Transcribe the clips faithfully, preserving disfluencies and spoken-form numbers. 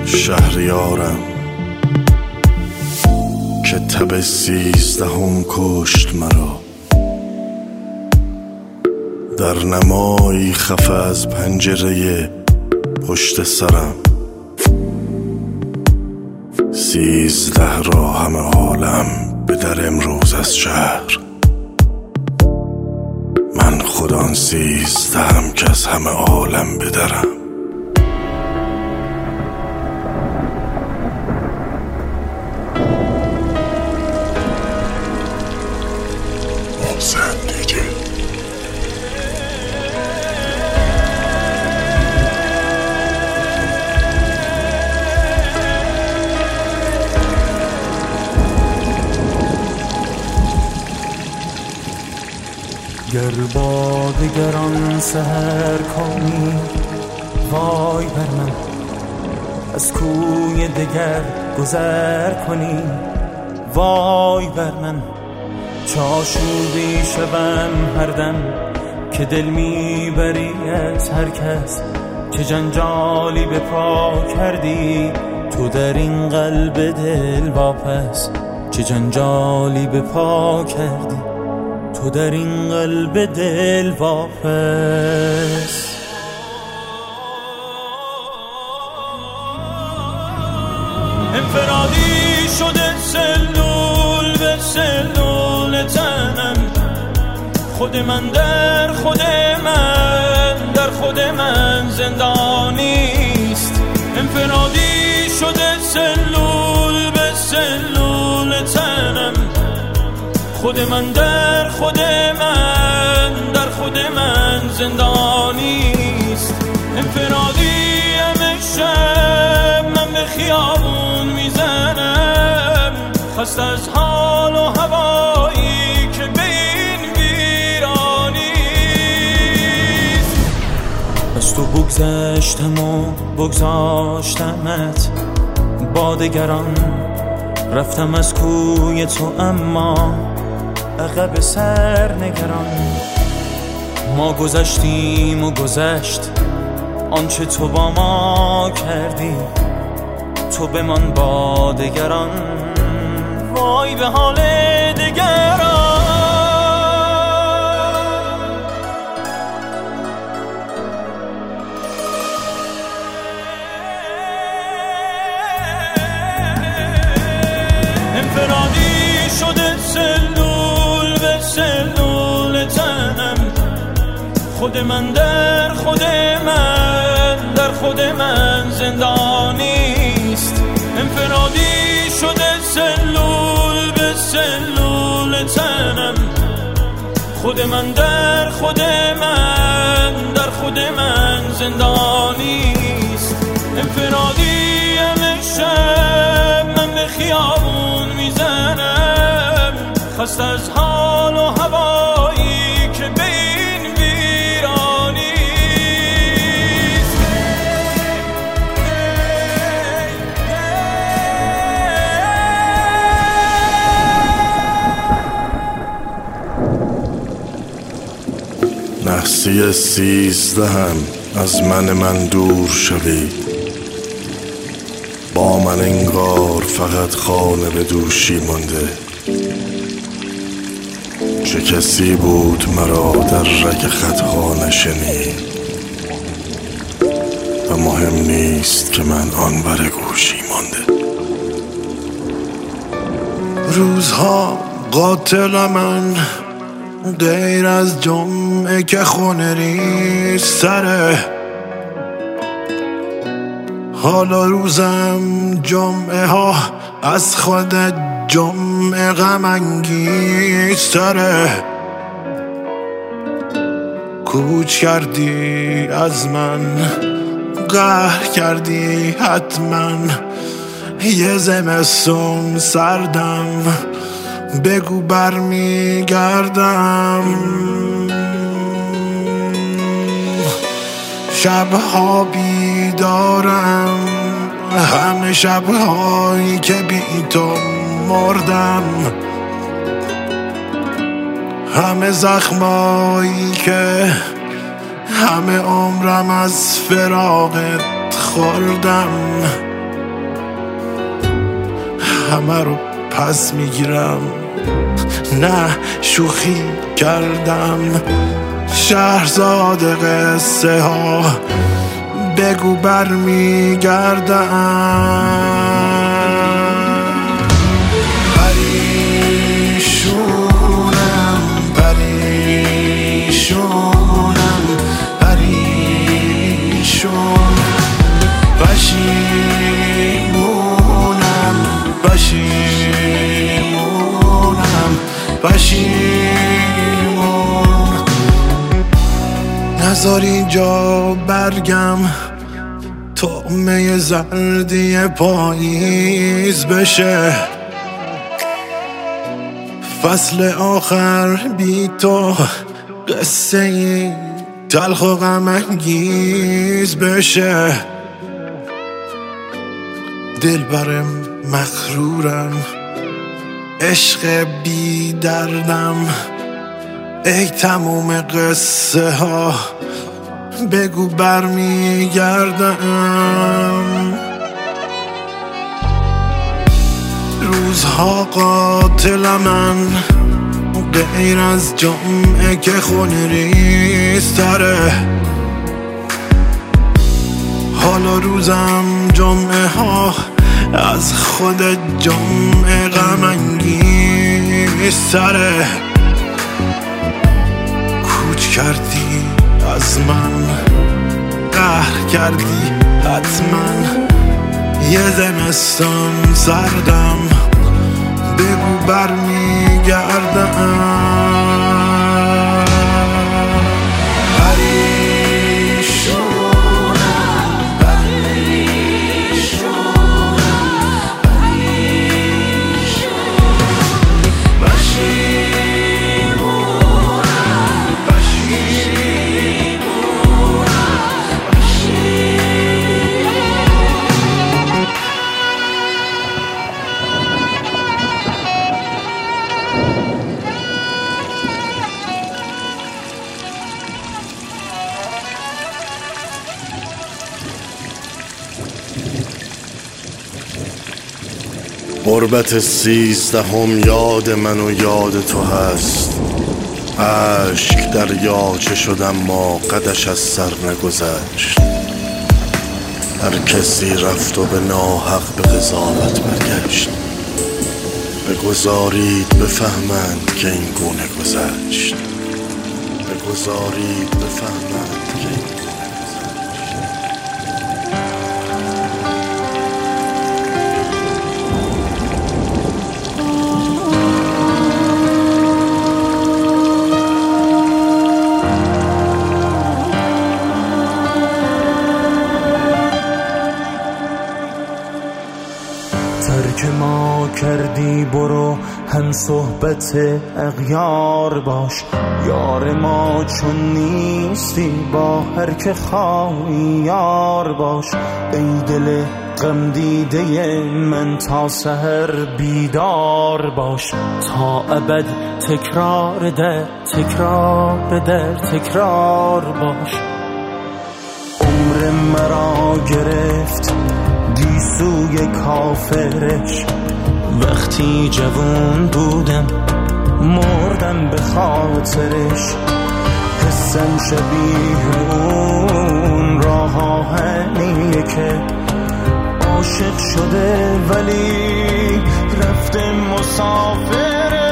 شهریارم که تب سیزدهم کشت مرا، در نمایی خفه از پنجره پشت سرم. سیزده را همه عالم به در امروز از شهر، من خودان سیزدهم که از همه عالم بدرم. گر با دگران سحر کنی وای بر من، از کوی دگر گذر کنی وای بر من. چاشوبی شوم هر دم که دل میبری از هر کس، چه جنجالی به پا کردی تو در این قلب دل واپس، چه جنجالی به پا کردی تو در این قلب دل واپس. انفرادی شده سلول به سلول تنم، خود من در خود من در خود من زندانیست. انفرادی شده سلول به سلول تنم، خود من در خود من در خود من زندانیست. انفرادیم شب من به خیابون میزنم، خست از حال و هوایی که به این ویرانیست. از تو بگذشتم و بگذاشتمت با دگران، رفتم از کوی تو اما عقب سر نگران. ما گذشتیم و گذشت آنچه تو با ما کردی، تو بمان با دگران وای به حال دگران. انفرادی شده سلول به سلول تنم، خود من در خود من در خود من زندانیست. انفرادی شده سلول به سلول تنم، خود من در خود من در خود من زندانیست. انفرادی شب من به خیابون میزنم، خست از حال و هوایی که به این ویرانیست. نحسی سیزدهم از من من دور شوید، با من انگار فقط خانه به دوشی مانده. چه کسی بود مرا در رگ خطها نشنید و مهم نیست که من آن بر گوشی مانده. روزها قاتل من غیر از جمعه که خونه ریز سره، حالا روزم جمعه ها از خود جمعه غم انگیز تره. کوچ کردی از من قهر کردی حتما، یه زمستون سردم بگو برمیگردم. شبها بیدارم، همه شبهایی که بی تو مردم، همه زخمایی که همه عمرم از فراقت خوردم. همه رو پس میگیرم، نه شوخی کردم. شهرزاد قصه ها بگو بر میگردم. پریشونم پریشونم پریشون، پشیمونم پشیمونم پشیمون. نذار اینجا برگم طعمه زردی پاییز بشه، فصل آخر بی تو قصه ای تلخ و غم انگیز بشه. دل برم مغرورم، عشق بی دردم، ای تموم قصه ها بگو برمیگردم. روزها قاتل من غیر از جمعه که خون ریزتره، حالا روزم جمعه ها از خود جمعه غم انگیزتره. کوچ کردی از من، قهر کردی حتما، یه زمستان سردم بگو برمیگردم. غربت سیزدهم یاد من و یاد تو هست، عشق دریاچه شدم ما قدش از سر نگذشت. هر کسی رفت و به ناحق به قضاوت برگشت، بگذارید بفهمند که این گونه گذشت، بگذارید بفهمند که این گونه گذشت. ترک ما کردی برو هم صحبت اغیار باش، یار ما چون نیستی با هر که خواهی یار باش. ای دل غم دیده من تا سحر بیدار باش، تا ابد تکرار در تکرار در تکرار باش. عمر مرا گرفت گیسوی کافرش، وقتی جوان بودم مردم به خاطرش. حسم شبیه اون راه آهنیه که عاشق شده ولی رفته مسافره.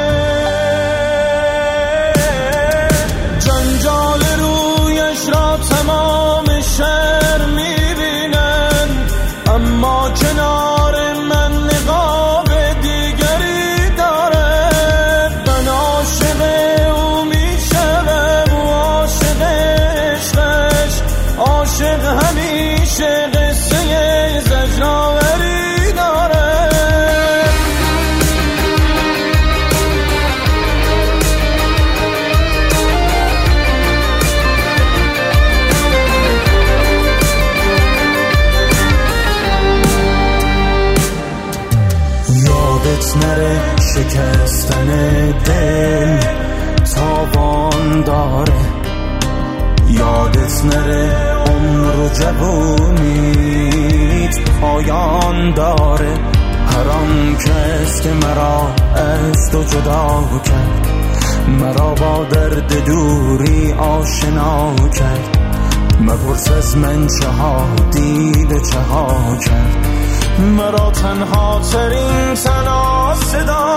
جنجال رویش را تمام شهر میبینن، اما کنار من نقاب دیگری داره. من عاشق او میشم و عاشق عشقش، عاشق همیشه قصه زجرآوری داره. یادت نره شکستن دل تاوان داره، یادت نره عمر و جوونیت پایان داره. هر آن کس که مرا از تو جدا کرد، مرا با درد دوری آشنا کرد. مپرس از من چه ها دیده چه ها کرد، مرا تنها ترین تنها صدا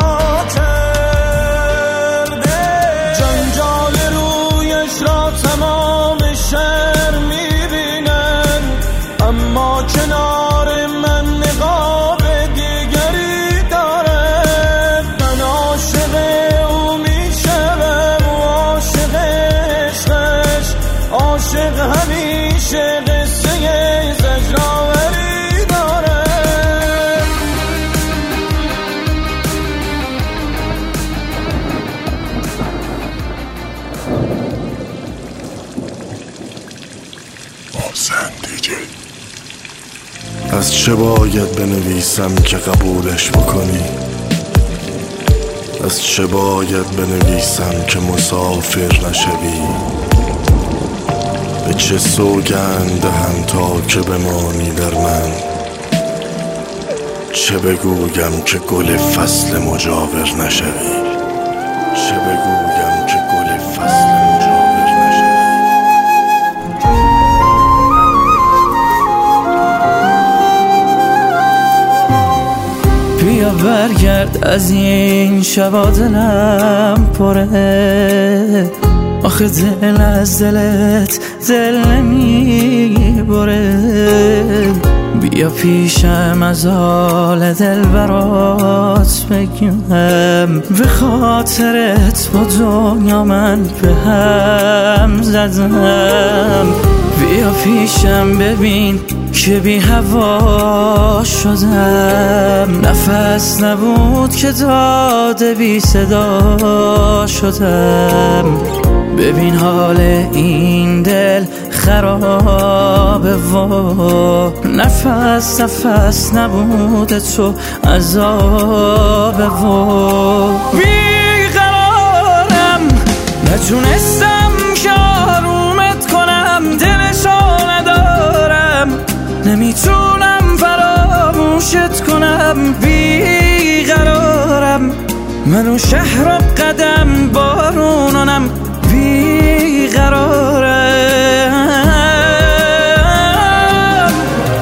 کرده. جنجال رویش را تمام شهر میبینن، اما کنار من نقاب دیگری دارد. من عاشق او میشوم و عاشق عشقش، عاشق همیشه قصه زجرآوری داره. از چه باید بنویسم که قبولش بکنی؟ از چه باید بنویسم که مسافر نشوی؟ به چه سوگند دهم تا که بمانی در من؟ چه بگویم که گل فصل مجاور نشوی؟ چه بگویم که گل فصل مجاور نشوی؟ بیا برگرد از این شبا دلم پره، آخه دل از دلت دل نمی بره. بیا پیشم از حال دل برات بگم، به خاطرت با دنیا من به هم زدم. بیا پیشم ببین که بی هوا شدم، نفس نبود که داده بی صدا شدم. ببین حال این دل خرابه و نفس نفس نبود تو عذابه و بیقرارم، نتونستم که آرومت کنم، دلشو ندارم، نمیتونم فراموشت کنم. بیقرارم، منو شهر و قدم بارونانم، بیقرارم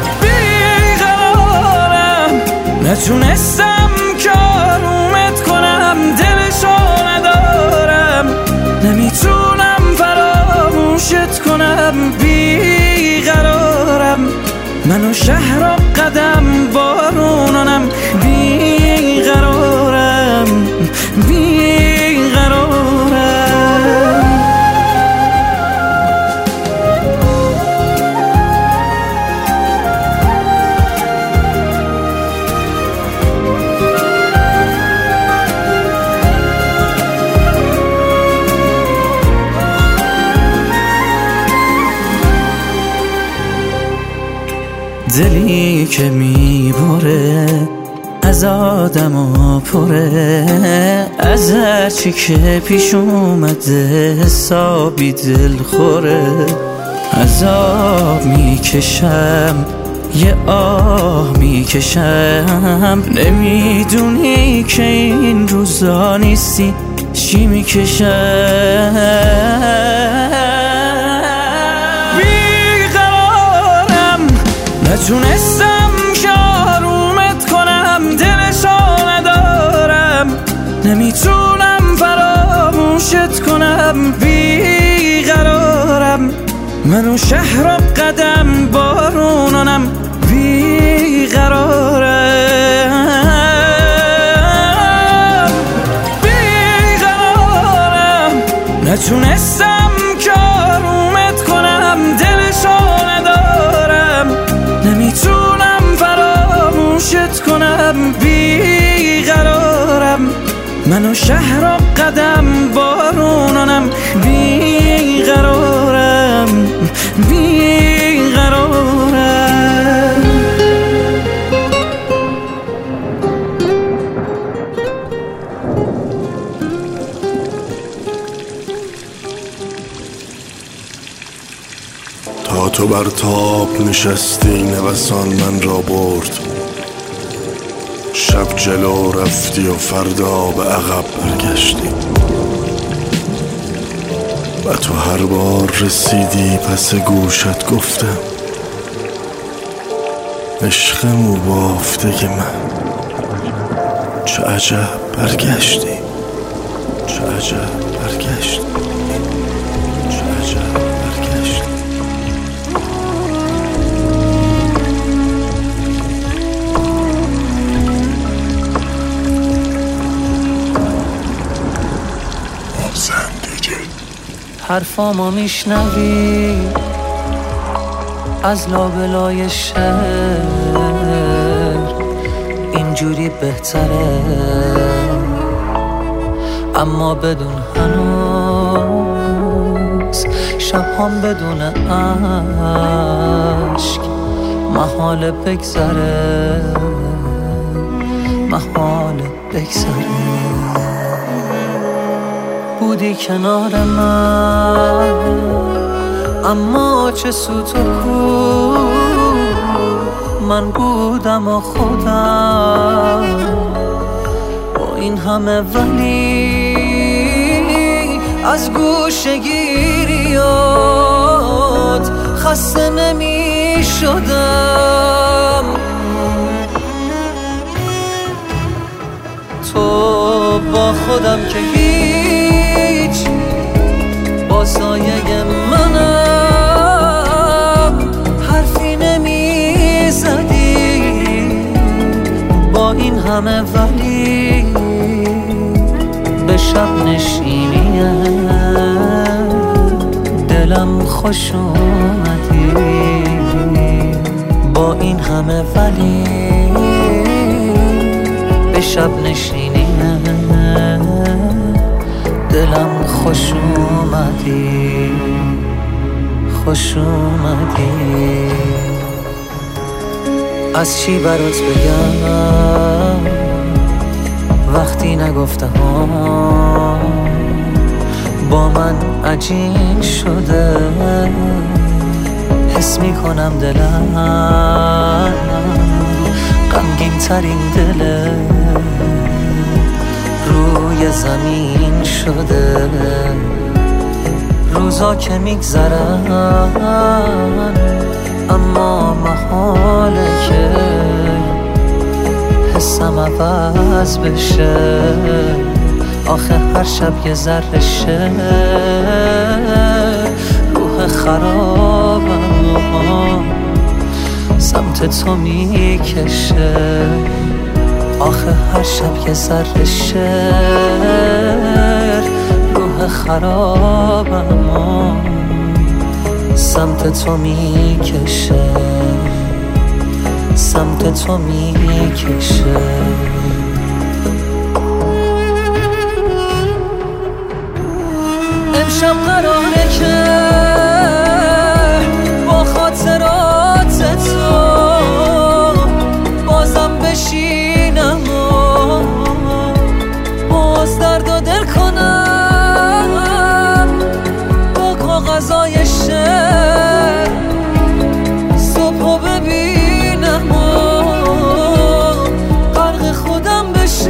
بیقرارم، نتونستم که آرومت کنم، دلشو ندارم، نمیتونم فراموشت کنم. بیقرارم، منو شهر و قدم بارونانم، بیقرارم بیقرارم. دلی که میبره از آدم و پره، از هرچی که پیش اومده حسابی دل خوره. عذاب میکشم یه آه میکشم، نمیدونی که این روزا نیستی چی میکشم. نتونستم که آرومت کنم، دلشو ندارم، نمیتونم فراموشت کنم. بیقرارم، منو شهر و قدم بارونانم، بیقرارم بیقرارم، نتونستم که آرومت کنم، دلشو ندارم، نمیتونم فراموشت کنم. بیقرارم، منو شهر و قدم بارونانم، بیقرارم بیقرارم. تا تو بر تاب نشستی نوسان من را برد، شب جلو رفتی و فردا به عقب برگشتی و تو هر بار رسیدی پس گوشت گفتم عشقمو بافته که من چه عجب برگشتی، چه عجب برگشتی، چه عجب برگشتی. حرفامو میشنوی از لابلای شهر، اینجوری بهتره اما بدون هنوز شبهام بدون عشق محال بگذره، محال بگذره. بودی کنار من اما چه سوت و کو، من بودم و خودم با این همه ولی از گوشه‌گیریات خسته نمی شدم. تو با خودم که هیچ با سایه منم حرفی نمی زدی، با این همه ولی به شب نشینی دلم خوش اومدی، با این همه ولی به شب نشینی دلم خوش اومدی، خوش اومدی. از چی برات بگم وقتی نگفته ها با من عجین شده، حس میکنم دلم غمگین ترین دله روی زمین شده. روزا که میگذرن اما محاله که حسم عوض بشه، آخه هر شب یه ذره شه روح خرابم سمت تو میکشه، آخه هر شب یه ذره شعر روح خرابم سمت تو میکشه، سمت تو میکشه. امشب قراره که با خاطرات تو بازم بشینم و باز درد و دل کنم با کاغذای شعر، صبحو ببینم و غرق خودم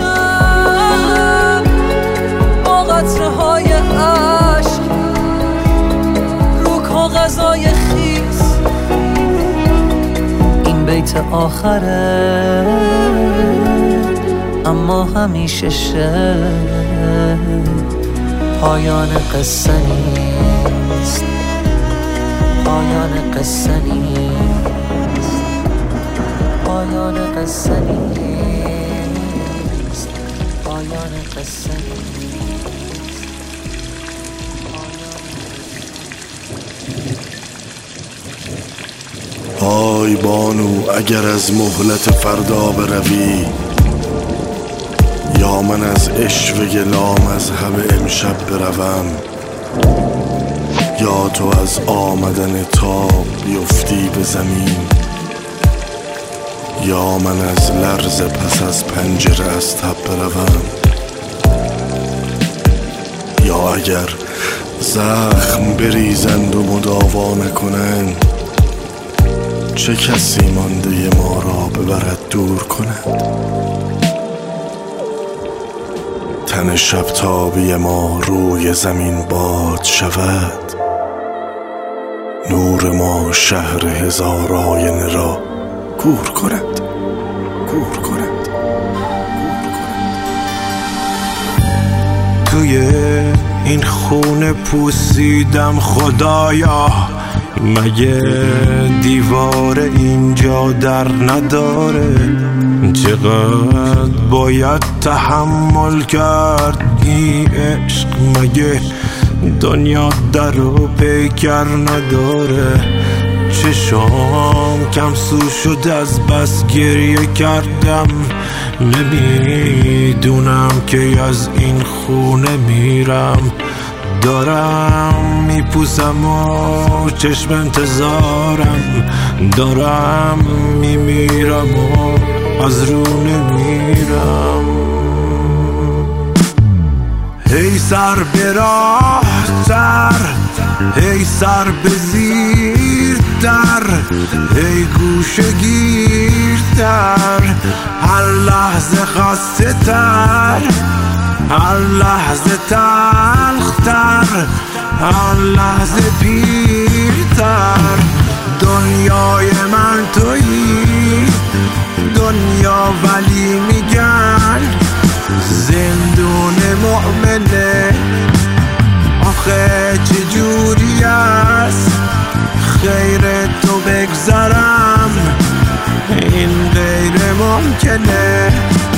بشم با قطره های عشق رو کاغذای خیس. این بیت آخره اما همیشه شه پایان قصه نیست، پایان قصه نیست، پایان قصه نیست، پایان قصه نیست. آی بانو اگر از مهلت فردا بروی، یا من از عشوه لام از همه امشب بروم، یا تو از آمدن تاب بیفتی به زمین، یا من از لرز پس از پنجره از تب بروم، یا اگر زخم بریزند و مداوا نکنند چه کسی مانده ما را به ببرد دور کند. تن شب تابی ما روی زمین باد شود، نور ما شهر هزار آینه را کور کند، کور کند، کور کند. توی این خونه پوسیدم خدایا، مگه دیوار اینجا در نداره؟ چقدر باید تحمل کرد این عشق، مگه دنیا در و پیکر نداره؟ چشام کم سو شد از بس گریه کردم، نمیدونم که از این خونه میرم. دارم میپوسم و چشم انتظارم، دارم میمیرم و از رو نمیرم. هی سر به راه تر، هی سر به زیر در، هی گوشه گیرتر، هر لحظه خسته تر، هر لحظه تلختر، هر لحظه پیرتر. دنیای من تویی دنیا، ولی میگن زندون مؤمنه. آخه چجوری است خیر تو بگذرم، این غیر ممکنه.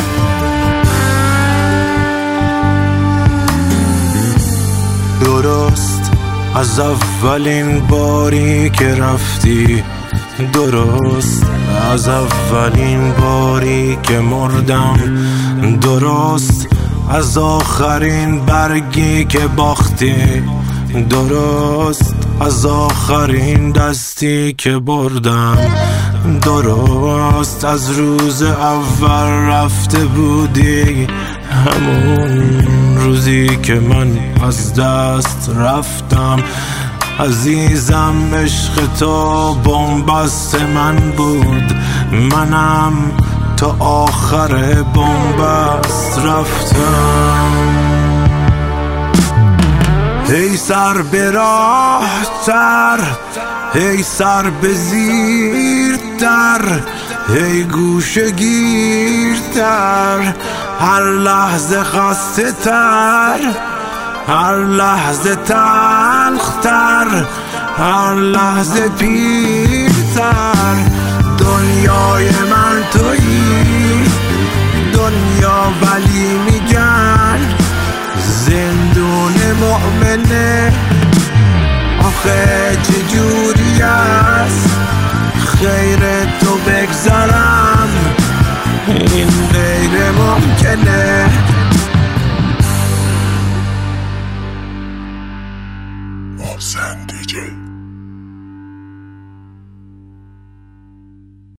درست از اولین باری که رفتی، درست از اولین باری که مردم، درست از آخرین برگی که باختی، درست از آخرین دستی که بردم، درست از روز اول رفته بودی، همون روزی که من از دست رفتم. عزیزم عشق تو بن‌بست من بود، منم تا آخر بن‌بست رفتم. هی سر به راه تر، هی سر به زیر در، هی گوشه گیرتر، هر لحظه خسته تر، هر لحظه تلختر، هر لحظه پیرتر. دنیای من تویی دنیا، ولی میگن زندون مؤمنه. آخه چجوری است خیر تو بگذرم، این غیر ممکنه. محسن دی جی